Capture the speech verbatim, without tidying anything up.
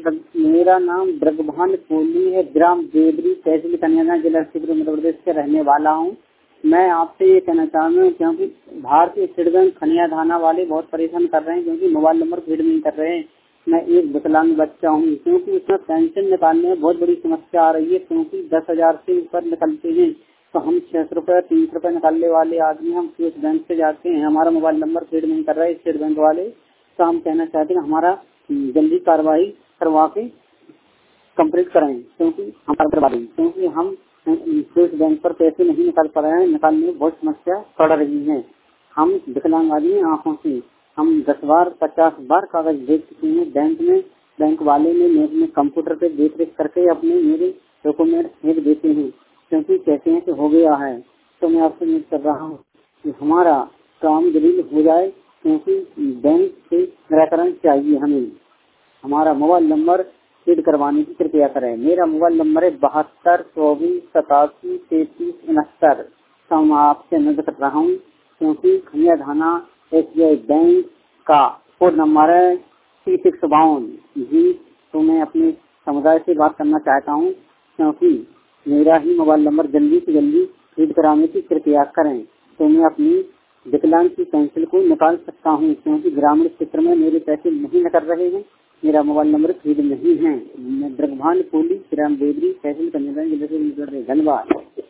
मेरा नाम ब्रजभान कोहली है, ग्राम देवरी, तहसील कन्या, जिला शिवपुरी, मध्य प्रदेश से रहने वाला हूँ। मैं आपसे ये कहना चाह रहा हूँ क्योंकि भारतीय स्टेट बैंक खनिया थाना वाले बहुत परेशान कर रहे हैं क्योंकि मोबाइल नंबर फीड नहीं कर रहे हैं। मैं एक विकलांग बच्चा हूँ क्योंकि उसमें पेंशन निकालने में बहुत बड़ी समस्या आ रही है क्योंकि दस हजार से ऊपर निकलते हैं तो हम छह सौ रूपये तीन सौ रूपये निकालने वाले आदमी हम स्टेट बैंक से जाते हैं, हमारा मोबाइल नंबर फीड नहीं कर रहे स्टेट बैंक वाले। तो हम कहना चाहते हैं हमारा जल्दी कार्रवाई करवा के कंप्लीट कराएं क्योंकि हमारा करवा दें क्योंकि हम स्टेट बैंक पर पैसे नहीं निकाल पा रहे हैं, निकालने में बहुत समस्या पड़ रही है। हम विकलांग आदमी आंखों से हम दस बार पचास बार कागज देख चुके हैं बैंक में, बैंक वाले ने मेरे कंप्यूटर पे देख रेख करके अपने मेरे डॉक्यूमेंट भेज देते हैं क्योंकि कहते हैं कि हो गया है। तो मैं आपसे उम्मीद कर रहा हूँ कि हमारा काम जल्दी हो जाए क्योंकि बैंक से निराकरण चाहिए हमें। हमारा मोबाइल नंबर फीड करवाने की कृपया करें। मेरा मोबाइल नंबर है बहत्तर चौबीस सतासी तैतीस उनहत्तर। तो मैं आपसे अनुरोध कर रहा हूँ क्योंकि खनिया थाना एस बी आई बैंक का कोड नंबर है सी सिक्स बावन जी। तो मैं अपने समुदाय से बात करना चाहता हूँ क्योंकि मेरा ही मोबाइल नंबर जल्दी से जल्दी फीड कराने की कृपया करें तो मैं अपनी विकलांग की पेंशन को निकाल सकता हूँ क्योंकि ग्रामीण क्षेत्र में मेरे पैसे नहीं निकल रहे हैं, मेरा मोबाइल नंबर फीड नहीं है। मैं ब्रजभान कोहली, ग्राम देवरी, तहसील कन्या, जिले से धन्यवाद।